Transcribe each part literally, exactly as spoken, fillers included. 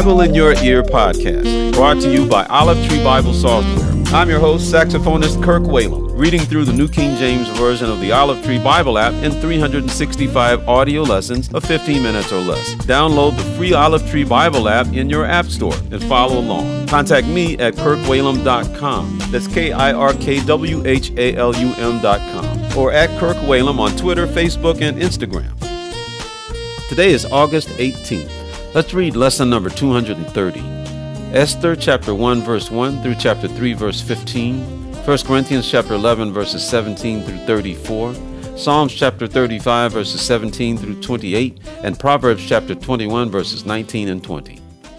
Bible in Your Ear podcast, brought to you by Olive Tree Bible Software. I'm your host, saxophonist Kirk Whalum, reading through the New King James Version of the Olive Tree Bible app in three hundred sixty-five audio lessons of fifteen minutes or less. Download the free Olive Tree Bible app in your app store and follow along. Contact me at kirk whalum dot com. That's K I R K W H A L U M dot com. Or at Kirk Whalum on Twitter, Facebook, and Instagram. Today is August eighteenth. Let's read lesson number two hundred thirty. Esther chapter one verse one through chapter three verse fifteen, First Corinthians chapter eleven verses seventeen through thirty-four, Psalms chapter thirty-five verses seventeen through twenty-eight, and Proverbs chapter twenty-one verses nineteen and twenty.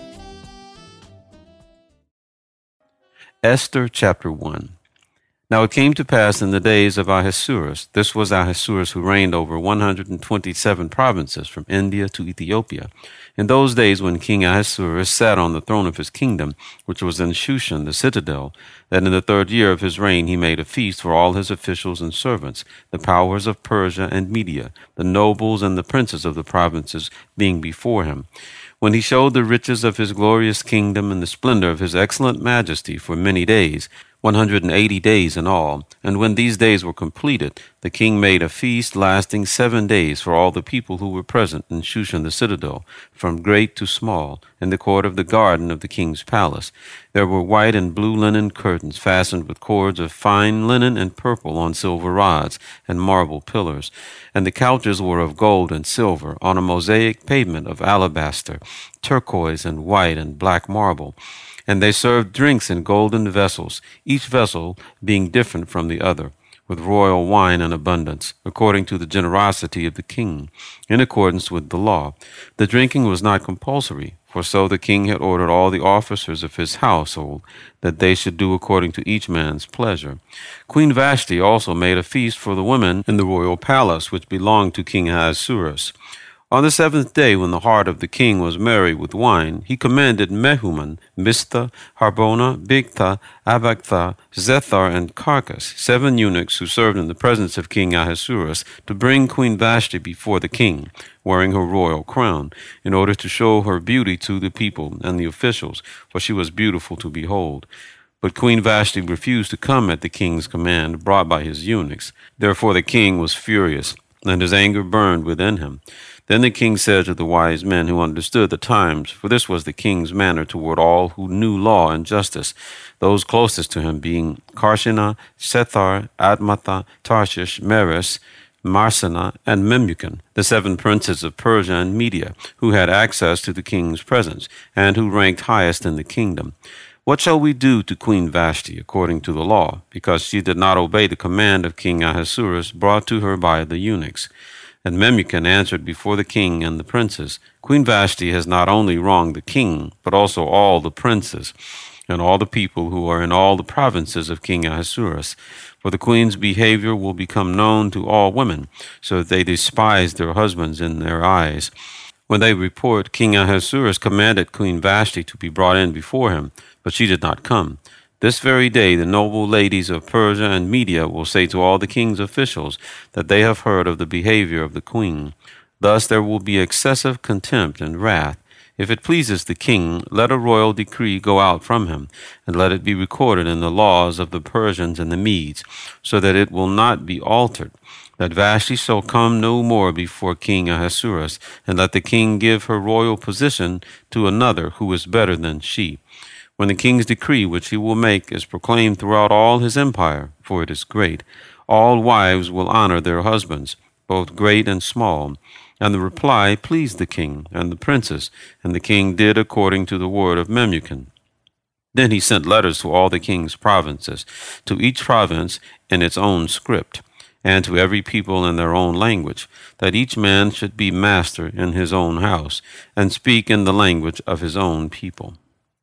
Esther chapter one. Now it came to pass in the days of Ahasuerus, this was Ahasuerus who reigned over one hundred twenty-seven provinces from India to Ethiopia. In those days when King Ahasuerus sat on the throne of his kingdom, which was in Shushan, the citadel, that in the third year of his reign he made a feast for all his officials and servants, the powers of Persia and Media, the nobles and the princes of the provinces being before him. When he showed the riches of his glorious kingdom and the splendor of his excellent majesty for many days, one hundred eighty days in all, and when these days were completed, the king made a feast lasting seven days for all the people who were present in Shushan the citadel, from great to small, in the court of the garden of the king's palace. There were white and blue linen curtains fastened with cords of fine linen and purple on silver rods and marble pillars, and the couches were of gold and silver on a mosaic pavement of alabaster, turquoise and white and black marble. And they served drinks in golden vessels, each vessel being different from the other, with royal wine in abundance, according to the generosity of the king, in accordance with the law. The drinking was not compulsory, for so the king had ordered all the officers of his household, that they should do according to each man's pleasure. Queen Vashti also made a feast for the women in the royal palace, which belonged to King Ahasuerus. On the seventh day, when the heart of the king was merry with wine, he commanded Mehuman, Mistha, Harbona, Bigtha, Abagtha, Zethar, and Carcas, seven eunuchs who served in the presence of King Ahasuerus, to bring Queen Vashti before the king, wearing her royal crown, in order to show her beauty to the people and the officials, for she was beautiful to behold. But Queen Vashti refused to come at the king's command, brought by his eunuchs. Therefore the king was furious, and his anger burned within him. Then the king said to the wise men who understood the times, for this was the king's manner toward all who knew law and justice, those closest to him being Karshina, Sethar, Admatha, Tarshish, Meres, Marsena, and Memucan, the seven princes of Persia and Media, who had access to the king's presence, and who ranked highest in the kingdom. What shall we do to Queen Vashti according to the law, because she did not obey the command of King Ahasuerus brought to her by the eunuchs? And Memucan answered before the king and the princes, Queen Vashti has not only wronged the king, but also all the princes, and all the people who are in all the provinces of King Ahasuerus. For the queen's behavior will become known to all women, so that they despise their husbands in their eyes. When they report, King Ahasuerus commanded Queen Vashti to be brought in before him, but she did not come. This very day the noble ladies of Persia and Media will say to all the king's officials that they have heard of the behavior of the queen. Thus there will be excessive contempt and wrath. If it pleases the king, let a royal decree go out from him, and let it be recorded in the laws of the Persians and the Medes, so that it will not be altered, that Vashti shall come no more before King Ahasuerus, and let the king give her royal position to another who is better than she. When the king's decree which he will make is proclaimed throughout all his empire, for it is great, all wives will honor their husbands, both great and small. And the reply pleased the king and the princes, and the king did according to the word of Memucan. Then he sent letters to all the king's provinces, to each province in its own script, and to every people in their own language, that each man should be master in his own house, and speak in the language of his own people.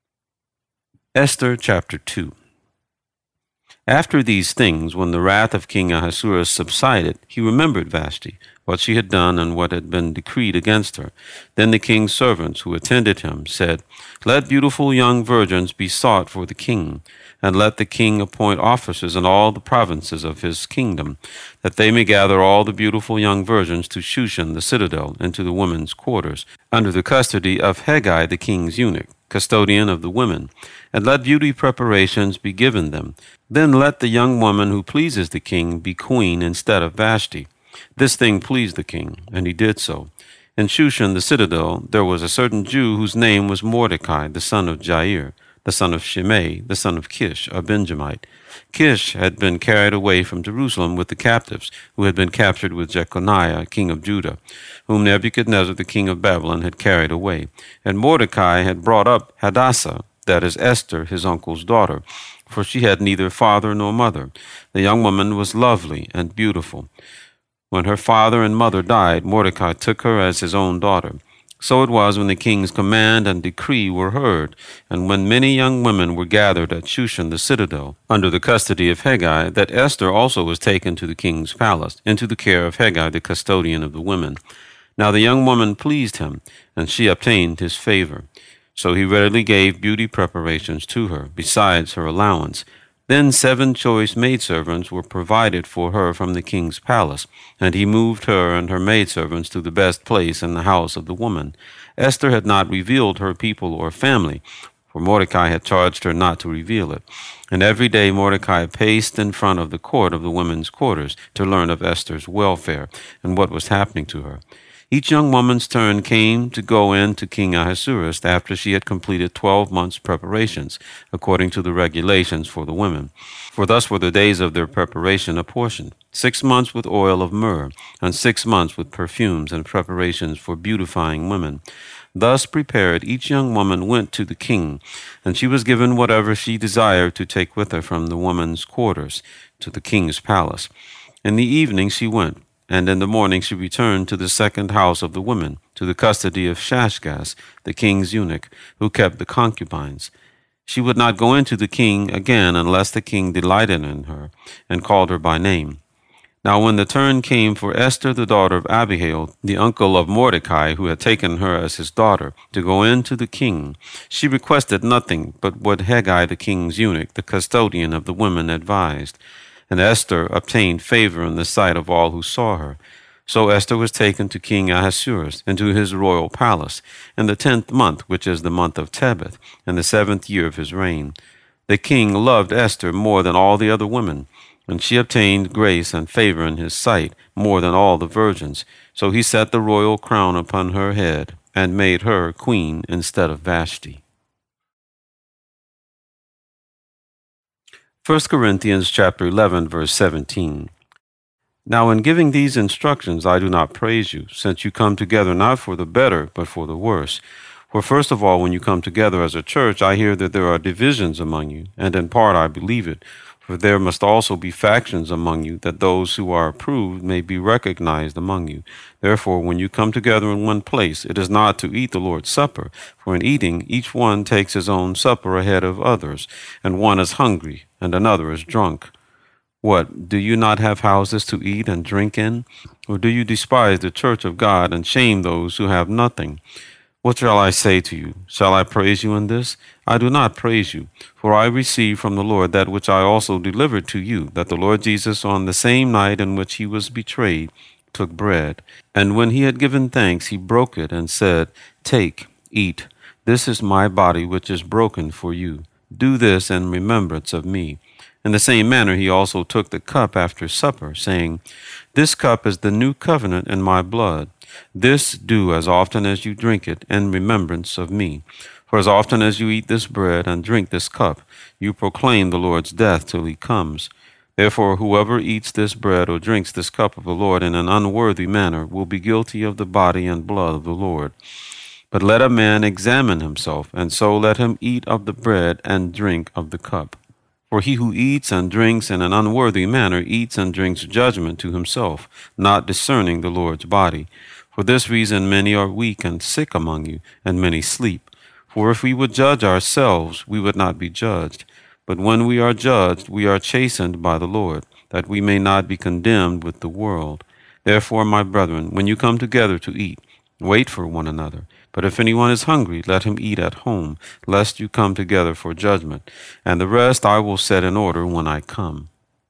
Esther chapter two. After these things, when the wrath of King Ahasuerus subsided, he remembered Vashti, what she had done and what had been decreed against her. Then the king's servants who attended him said, Let beautiful young virgins be sought for the king. and let the king appoint officers in all the provinces of his kingdom, that they may gather all the beautiful young virgins to Shushan the citadel, into the women's quarters, under the custody of Hegai the king's eunuch, custodian of the women, and let beauty preparations be given them. Then let the young woman who pleases the king be queen instead of Vashti. This thing pleased the king, and he did so. In Shushan the citadel there was a certain Jew whose name was Mordecai, the son of Jair, the son of Shimei, the son of Kish, a Benjamite. Kish had been carried away from Jerusalem with the captives, who had been captured with Jeconiah, king of Judah, whom Nebuchadnezzar the king of Babylon had carried away. And Mordecai had brought up Hadassah, that is Esther, his uncle's daughter, for she had neither father nor mother. The young woman was lovely and beautiful. When her father and mother died, Mordecai took her as his own daughter. So it was when the king's command and decree were heard, and when many young women were gathered at Shushan the citadel, under the custody of Hegai, that Esther also was taken to the king's palace, into the care of Hegai the custodian of the women. Now the young woman pleased him, and she obtained his favor. So he readily gave beauty preparations to her, besides her allowance. Then seven choice maidservants were provided for her from the king's palace, and he moved her and her maidservants to the best place in the house of the woman. Esther had not revealed her people or family, for Mordecai had charged her not to reveal it. And every day Mordecai paced in front of the court of the women's quarters to learn of Esther's welfare and what was happening to her. Each young woman's turn came to go in to King Ahasuerus after she had completed twelve months' preparations, according to the regulations for the women. For thus were the days of their preparation apportioned, six months with oil of myrrh, and six months with perfumes and preparations for beautifying women. Thus prepared, each young woman went to the king, and she was given whatever she desired to take with her from the women's quarters to the king's palace. In the evening she went, and in the morning she returned to the second house of the women, to the custody of Shashgaz, the king's eunuch, who kept the concubines. She would not go into the king again unless the king delighted in her, and called her by name. Now when the turn came for Esther the daughter of Abihail, the uncle of Mordecai, who had taken her as his daughter, to go in to the king, she requested nothing but what Hegai the king's eunuch, the custodian of the women, advised. And Esther obtained favor in the sight of all who saw her. So Esther was taken to King Ahasuerus into his royal palace in the tenth month, which is the month of Tebeth, in the seventh year of his reign. The king loved Esther more than all the other women, and she obtained grace and favor in his sight more than all the virgins. So he set the royal crown upon her head and made her queen instead of Vashti. First Corinthians chapter eleven, verse seventeen. Now in giving these instructions I do not praise you, since you come together not for the better, but for the worse. For first of all, when you come together as a church, I hear that there are divisions among you, and in part I believe it. For there must also be factions among you, that those who are approved may be recognized among you. Therefore, when you come together in one place, it is not to eat the Lord's Supper. For in eating, each one takes his own supper ahead of others, and one is hungry, and another is drunk. What, do you not have houses to eat and drink in? Or do you despise the church of God and shame those who have nothing? What shall I say to you? Shall I praise you in this? I do not praise you, for I received from the Lord that which I also delivered to you, that the Lord Jesus, on the same night in which he was betrayed, took bread. And when he had given thanks, he broke it and said, Take, eat. This is my body which is broken for you. Do this in remembrance of me. In the same manner he also took the cup after supper, saying, This cup is the new covenant in my blood. This do as often as you drink it in remembrance of me. For as often as you eat this bread and drink this cup, you proclaim the Lord's death till he comes. Therefore whoever eats this bread or drinks this cup of the Lord in an unworthy manner will be guilty of the body and blood of the Lord. But let a man examine himself, and so let him eat of the bread and drink of the cup. For he who eats and drinks in an unworthy manner eats and drinks judgment to himself, not discerning the Lord's body. For this reason many are weak and sick among you, and many sleep. For if we would judge ourselves, we would not be judged. But when we are judged, we are chastened by the Lord, that we may not be condemned with the world. Therefore, my brethren, when you come together to eat, Wait for one another. But if anyone is hungry, let him eat at home, lest you come together for judgment. And the rest I will set in order when I come.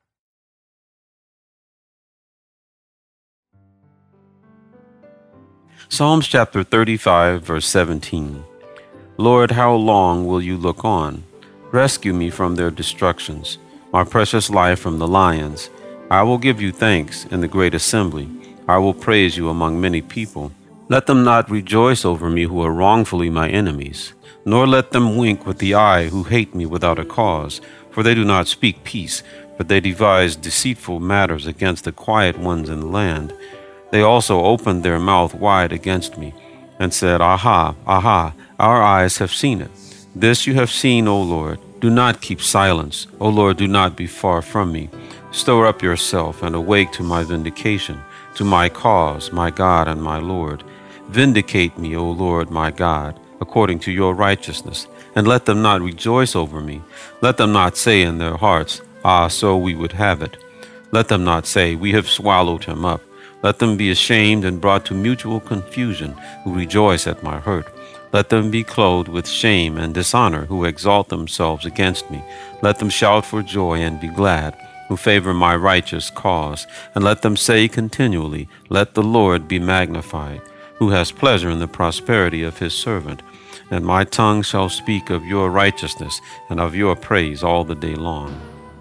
Psalms chapter thirty-five, verse seventeen. Lord, how long will you look on? Rescue me from their destructions, my precious life from the lions. I will give you thanks in the great assembly. I will praise you among many people. Let them not rejoice over me who are wrongfully my enemies, nor let them wink with the eye who hate me without a cause. For they do not speak peace, but they devise deceitful matters against the quiet ones in the land. They also opened their mouth wide against me, and said, Aha, aha, our eyes have seen it. This you have seen, O Lord. Do not keep silence. O Lord, do not be far from me. Stir up yourself and awake to my vindication, to my cause, my God and my Lord. Vindicate me, O Lord, my God, according to your righteousness, and let them not rejoice over me. Let them not say in their hearts, Ah, so we would have it. Let them not say, We have swallowed him up. Let them be ashamed and brought to mutual confusion, who rejoice at my hurt. Let them be clothed with shame and dishonor, who exalt themselves against me. Let them shout for joy and be glad, who favor my righteous cause. And let them say continually, Let the Lord be magnified, who has pleasure in the prosperity of his servant. And my tongue shall speak of your righteousness and of your praise all the day long.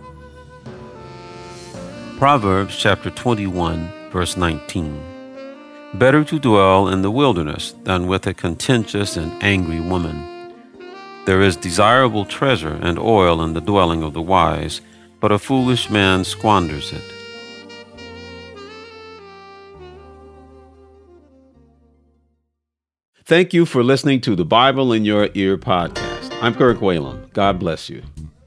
Proverbs chapter twenty-one, verse nineteen. Better to dwell in the wilderness than with a contentious and angry woman. There is desirable treasure and oil in the dwelling of the wise, but a foolish man squanders it. Thank you for listening to the Bible in Your Ear podcast. I'm Kirk Whalum. God bless you.